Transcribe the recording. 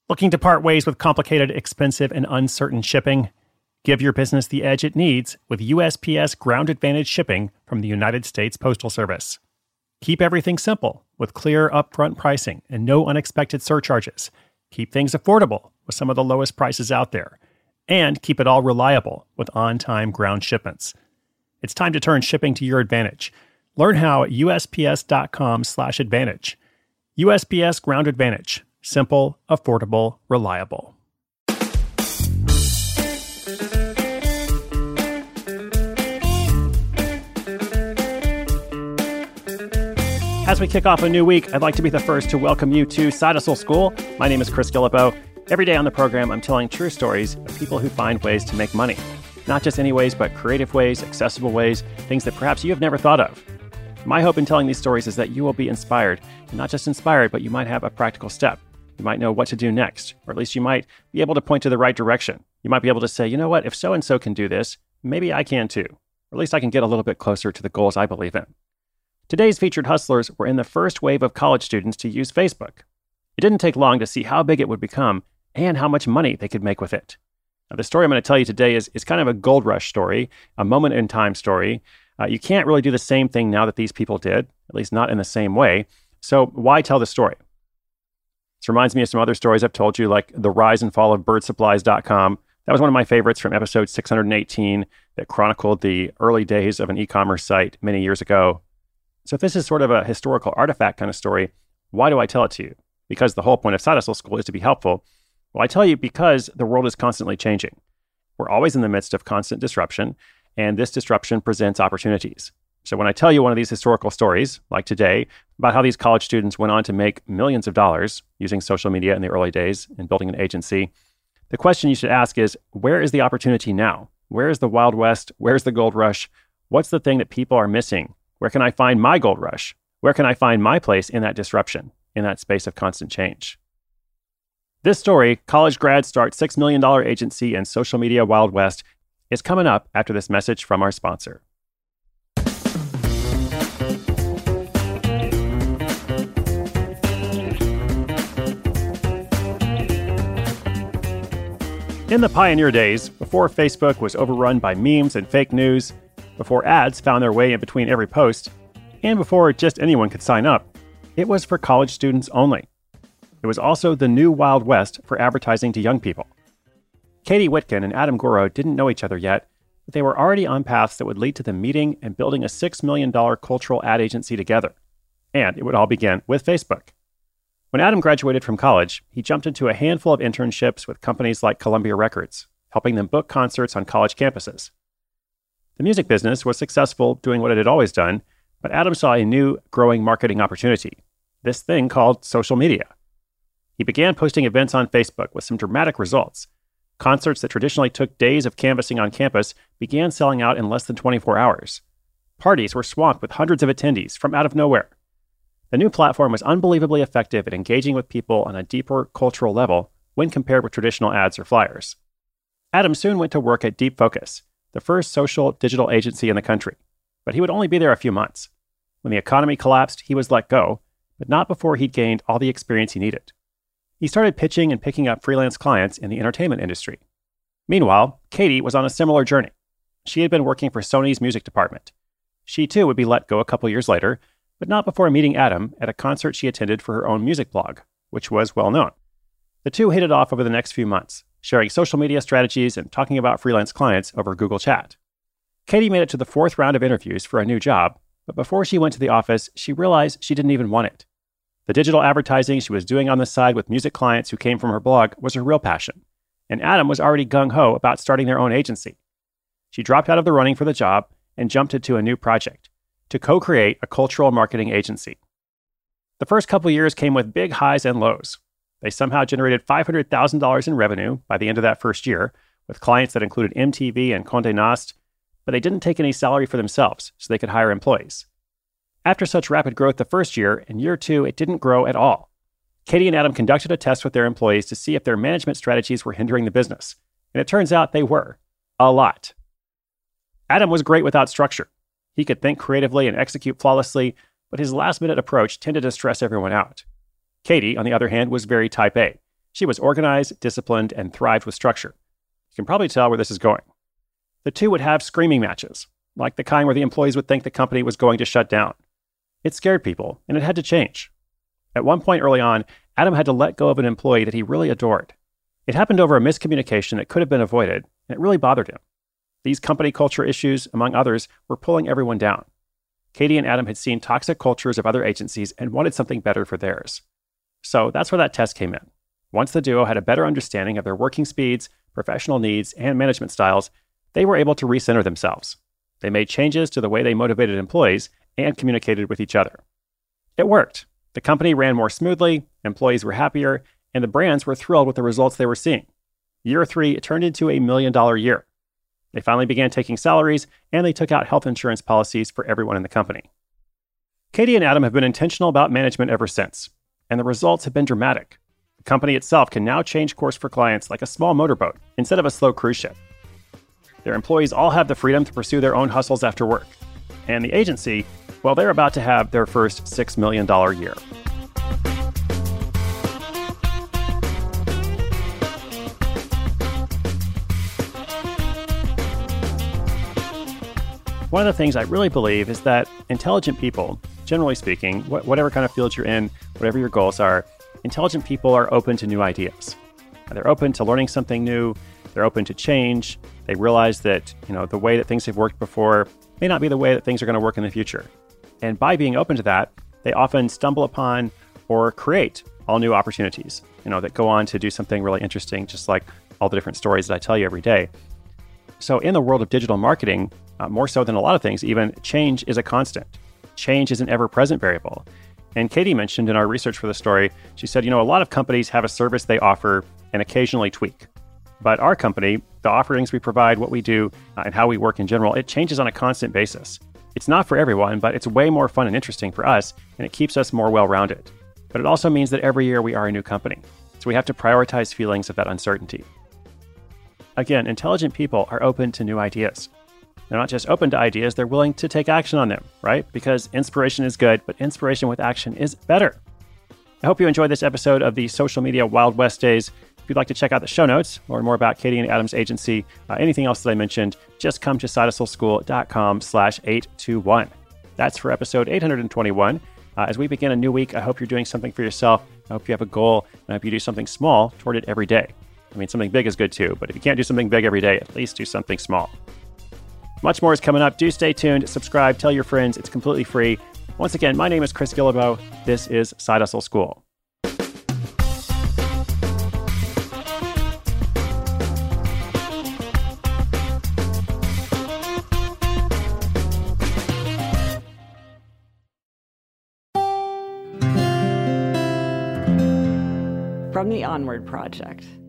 Looking to part ways with complicated, expensive, and uncertain shipping? Give your business the edge it needs with USPS Ground Advantage shipping from the United States Postal Service. Keep everything simple with clear upfront pricing and no unexpected surcharges. Keep things affordable with some of the lowest prices out there. And keep it all reliable with on-time ground shipments. It's time to turn shipping to your advantage. Learn how at USPS.com/advantage. USPS Ground Advantage. Simple, affordable, reliable. As we kick off a new week, I'd like to be the first to welcome you to Side Hustle School. My name is Chris Guillebeau. Every day on the program, I'm telling true stories of people who find ways to make money. Not just any ways, but creative ways, accessible ways, things that perhaps you have never thought of. My hope in telling these stories is that you will be inspired. And not just inspired, but you might have a practical step. You might know what to do next, or at least you might be able to point to the right direction. You might be able to say, you know what, if so-and-so can do this, maybe I can too. Or at least I can get a little bit closer to the goals I believe in. Today's featured hustlers were in the first wave of college students to use Facebook. It didn't take long to see how big it would become and how much money they could make with it. Now, the story I'm going to tell you today is kind of a gold rush story, a moment in time story. You can't really do the same thing now that these people did, at least not in the same way. So why tell the story? This reminds me of some other stories I've told you, like the rise and fall of birdsupplies.com. That was one of my favorites from episode 618 that chronicled the early days of an e-commerce site many years ago. So if this is sort of a historical artifact kind of story, why do I tell it to you? Because the whole point of Side Hustle School is to be helpful. Well, I tell you because the world is constantly changing. We're always in the midst of constant disruption, and this disruption presents opportunities. So when I tell you one of these historical stories, like today, about how these college students went on to make millions of dollars using social media in the early days and building an agency, the question you should ask is, where is the opportunity now? Where is the Wild West? Where's the gold rush? What's the thing that people are missing? Where can I find my gold rush? Where can I find my place in that disruption, in that space of constant change? This story, College Grads Start $6 Million Agency and Social Media Wild West, is coming up after this message from our sponsor. In the pioneer days, before Facebook was overrun by memes and fake news, before ads found their way in between every post, and before just anyone could sign up, it was for college students only. It was also the new Wild West for advertising to young people. Katie Witkin and Adam Goro didn't know each other yet, but they were already on paths that would lead to them meeting and building a $6 million cultural ad agency together. And it would all begin with Facebook. When Adam graduated from college, he jumped into a handful of internships with companies like Columbia Records, helping them book concerts on college campuses. The music business was successful doing what it had always done, but Adam saw a new, growing marketing opportunity, this thing called social media. He began posting events on Facebook with some dramatic results. Concerts that traditionally took days of canvassing on campus began selling out in less than 24 hours. Parties were swamped with hundreds of attendees from out of nowhere. The new platform was unbelievably effective at engaging with people on a deeper cultural level when compared with traditional ads or flyers. Adam soon went to work at Deep Focus, the first social digital agency in the country, but he would only be there a few months. When the economy collapsed, he was let go, but not before he'd gained all the experience he needed. He started pitching and picking up freelance clients in the entertainment industry. Meanwhile, Katie was on a similar journey. She had been working for Sony's music department. She too would be let go a couple years later, but not before meeting Adam at a concert she attended for her own music blog, which was well known. The two hit it off over the next few months, sharing social media strategies and talking about freelance clients over Google Chat. Katie made it to the fourth round of interviews for a new job, but before she went to the office, she realized she didn't even want it. The digital advertising she was doing on the side with music clients who came from her blog was her real passion, and Adam was already gung-ho about starting their own agency. She dropped out of the running for the job and jumped into a new project, to co-create a cultural marketing agency. The first couple years came with big highs and lows. They somehow generated $500,000 in revenue by the end of that first year, with clients that included MTV and Condé Nast, but they didn't take any salary for themselves, so they could hire employees. After such rapid growth the first year, in year two, it didn't grow at all. Katie and Adam conducted a test with their employees to see if their management strategies were hindering the business, and it turns out they were. A lot. Adam was great without structure. He could think creatively and execute flawlessly, but his last-minute approach tended to stress everyone out. Katie, on the other hand, was very type A. She was organized, disciplined, and thrived with structure. You can probably tell where this is going. The two would have screaming matches, like the kind where the employees would think the company was going to shut down. It scared people, and it had to change. At one point early on, Adam had to let go of an employee that he really adored. It happened over a miscommunication that could have been avoided, and it really bothered him. These company culture issues, among others, were pulling everyone down. Katie and Adam had seen toxic cultures of other agencies and wanted something better for theirs. So that's where that test came in. Once the duo had a better understanding of their working speeds, professional needs, and management styles, they were able to recenter themselves. They made changes to the way they motivated employees and communicated with each other. It worked. The company ran more smoothly, employees were happier, and the brands were thrilled with the results they were seeing. Year 3 turned into a $1 million year. They finally began taking salaries, and they took out health insurance policies for everyone in the company. Katie and Adam have been intentional about management ever since, and the results have been dramatic. The company itself can now change course for clients like a small motorboat instead of a slow cruise ship. Their employees all have the freedom to pursue their own hustles after work. And the agency, well, they're about to have their first $6 million year. One of the things I really believe is that intelligent people, generally speaking, whatever kind of field you're in, whatever your goals are, intelligent people are open to new ideas. They're open to learning something new. They're open to change. They realize that, the way that things have worked before may not be the way that things are going to work in the future. And by being open to that, they often stumble upon or create all new opportunities, that go on to do something really interesting, just like all the different stories that I tell you every day. So in the world of digital marketing, more so than a lot of things, even change is a constant. Change is an ever-present variable. And Katie mentioned in our research for the story, she said, a lot of companies have a service they offer and occasionally tweak. But our company, the offerings we provide, what we do, and how we work in general, it changes on a constant basis. It's not for everyone, but it's way more fun and interesting for us, and it keeps us more well-rounded. But it also means that every year we are a new company. So we have to prioritize feelings of that uncertainty. Again, intelligent people are open to new ideas. They're not just open to ideas, they're willing to take action on them, right? Because inspiration is good, but inspiration with action is better. I hope you enjoyed this episode of the Social Media Wild West Days. If you'd like to check out the show notes, learn more about Katie and Adam's agency, anything else that I mentioned, just come to sidehustleschool.com/821. That's for episode 821. As we begin a new week, I hope you're doing something for yourself. I hope you have a goal, and I hope you do something small toward it every day. I mean, something big is good too, but if you can't do something big every day, at least do something small. Much more is coming up. Do stay tuned, subscribe, tell your friends. It's completely free. Once again, my name is Chris Guillebeau. This is Side Hustle School. From the Onward Project.